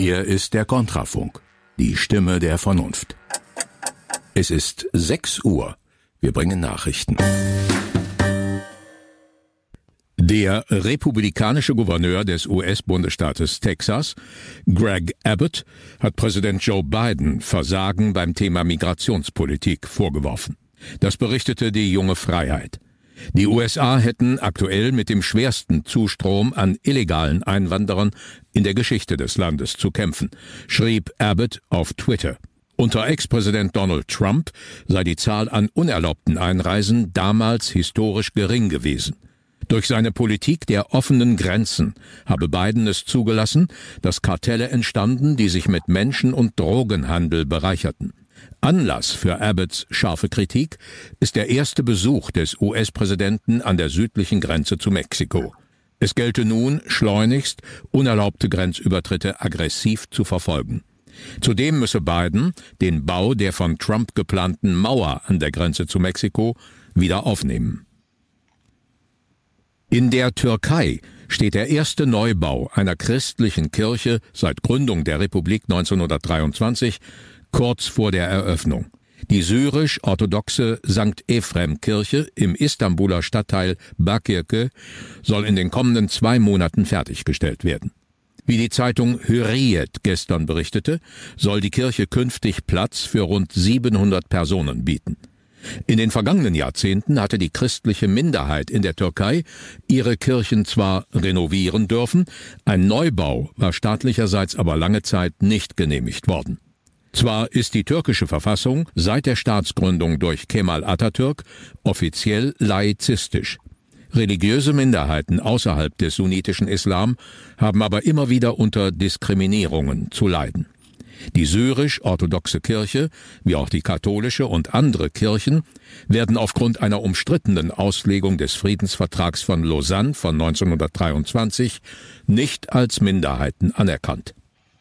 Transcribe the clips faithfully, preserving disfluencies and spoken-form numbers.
Hier ist der Kontrafunk, die Stimme der Vernunft. Es ist sechs Uhr. Wir bringen Nachrichten. Der republikanische Gouverneur des U S-Bundesstaates Texas, Greg Abbott, hat Präsident Joe Biden Versagen beim Thema Migrationspolitik vorgeworfen. Das berichtete die Junge Freiheit. Die U S A hätten aktuell mit dem schwersten Zustrom an illegalen Einwanderern in der Geschichte des Landes zu kämpfen, schrieb Abbott auf Twitter. Unter Ex-Präsident Donald Trump sei die Zahl an unerlaubten Einreisen damals historisch gering gewesen. Durch seine Politik der offenen Grenzen habe Biden es zugelassen, dass Kartelle entstanden, die sich mit Menschen- und Drogenhandel bereicherten. Anlass für Abbotts scharfe Kritik ist der erste Besuch des U S-Präsidenten an der südlichen Grenze zu Mexiko. Es gelte nun, schleunigst unerlaubte Grenzübertritte aggressiv zu verfolgen. Zudem müsse Biden den Bau der von Trump geplanten Mauer an der Grenze zu Mexiko wieder aufnehmen. In der Türkei steht der erste Neubau einer christlichen Kirche seit Gründung der Republik neunzehnhundertdreiundzwanzig kurz vor der Eröffnung. Die syrisch-orthodoxe Sankt Ephrem-Kirche im Istanbuler Stadtteil Bakirke soll in den kommenden zwei Monaten fertiggestellt werden. Wie die Zeitung Hürriyet gestern berichtete, soll die Kirche künftig Platz für rund siebenhundert Personen bieten. In den vergangenen Jahrzehnten hatte die christliche Minderheit in der Türkei ihre Kirchen zwar renovieren dürfen, ein Neubau war staatlicherseits aber lange Zeit nicht genehmigt worden. Zwar ist die türkische Verfassung seit der Staatsgründung durch Kemal Atatürk offiziell laizistisch. Religiöse Minderheiten außerhalb des sunnitischen Islam haben aber immer wieder unter Diskriminierungen zu leiden. Die syrisch-orthodoxe Kirche, wie auch die katholische und andere Kirchen, werden aufgrund einer umstrittenen Auslegung des Friedensvertrags von Lausanne von neunzehnhundertdreiundzwanzig nicht als Minderheiten anerkannt.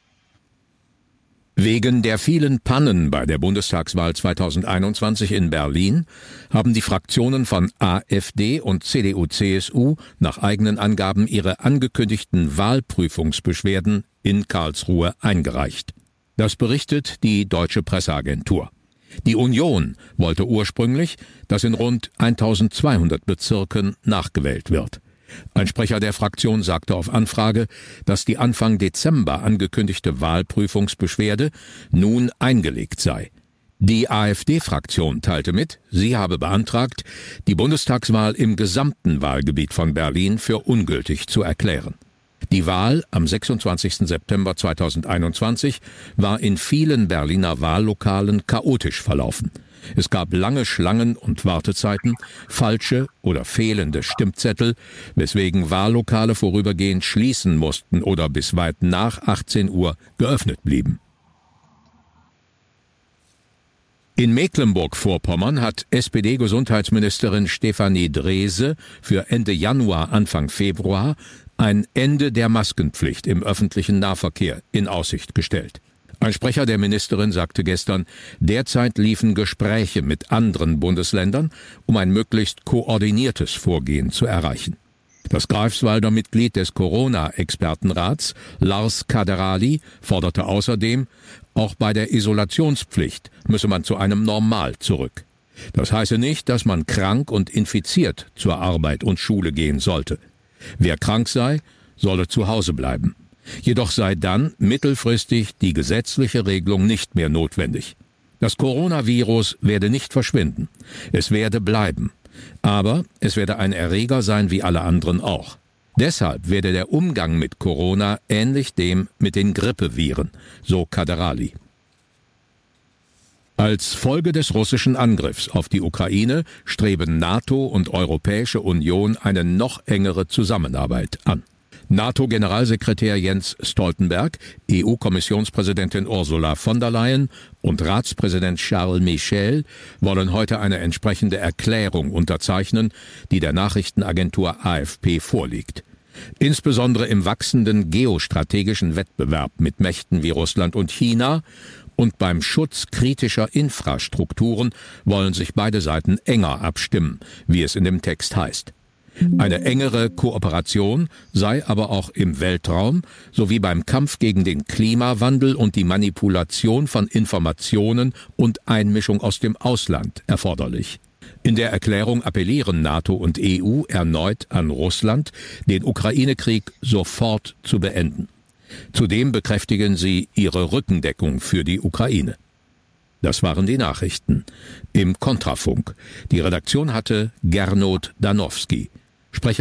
Wegen der vielen Pannen bei der Bundestagswahl zweitausendeinundzwanzig in Berlin haben die Fraktionen von AfD und C D U C S U nach eigenen Angaben ihre angekündigten Wahlprüfungsbeschwerden in Karlsruhe eingereicht. Das berichtet die Deutsche Presseagentur. Die Union wollte ursprünglich, dass in rund eintausendzweihundert Bezirken nachgewählt wird. Ein Sprecher der Fraktion sagte auf Anfrage, dass die Anfang Dezember angekündigte Wahlprüfungsbeschwerde nun eingelegt sei. Die AfD-Fraktion teilte mit, sie habe beantragt, die Bundestagswahl im gesamten Wahlgebiet von Berlin für ungültig zu erklären. Die Wahl am sechsundzwanzigsten September zweitausendeinundzwanzig war in vielen Berliner Wahllokalen chaotisch verlaufen. Es gab lange Schlangen und Wartezeiten, falsche oder fehlende Stimmzettel, weswegen Wahllokale vorübergehend schließen mussten oder bis weit nach achtzehn Uhr geöffnet blieben. In Mecklenburg-Vorpommern hat S P D-Gesundheitsministerin Stefanie Drese für Ende Januar, Anfang Februar ein Ende der Maskenpflicht im öffentlichen Nahverkehr in Aussicht gestellt. Ein Sprecher der Ministerin sagte gestern, derzeit liefen Gespräche mit anderen Bundesländern, um ein möglichst koordiniertes Vorgehen zu erreichen. Das Greifswalder Mitglied des Corona-Expertenrats, Lars Kaderali, forderte außerdem, auch bei der Isolationspflicht müsse man zu einem Normal zurück. Das heiße nicht, dass man krank und infiziert zur Arbeit und Schule gehen sollte. Wer krank sei, solle zu Hause bleiben. Jedoch sei dann mittelfristig die gesetzliche Regelung nicht mehr notwendig. Das Coronavirus werde nicht verschwinden. Es werde bleiben. Aber es werde ein Erreger sein wie alle anderen auch. Deshalb werde der Umgang mit Corona ähnlich dem mit den Grippeviren, so Kaderali. Als Folge des russischen Angriffs auf die Ukraine streben NATO und Europäische Union eine noch engere Zusammenarbeit an. NATO-Generalsekretär Jens Stoltenberg, E U-Kommissionspräsidentin Ursula von der Leyen und Ratspräsident Charles Michel wollen heute eine entsprechende Erklärung unterzeichnen, die der Nachrichtenagentur A F P vorliegt. Insbesondere im wachsenden geostrategischen Wettbewerb mit Mächten wie Russland und China und beim Schutz kritischer Infrastrukturen wollen sich beide Seiten enger abstimmen, wie es in dem Text heißt. Eine engere Kooperation sei aber auch im Weltraum sowie beim Kampf gegen den Klimawandel und die Manipulation von Informationen und Einmischung aus dem Ausland erforderlich. In der Erklärung appellieren NATO und E U erneut an Russland, den Ukraine-Krieg sofort zu beenden. Zudem bekräftigen sie ihre Rückendeckung für die Ukraine. Das waren die Nachrichten im Kontrafunk. Die Redaktion hatte Gernot Danowski. Sprecher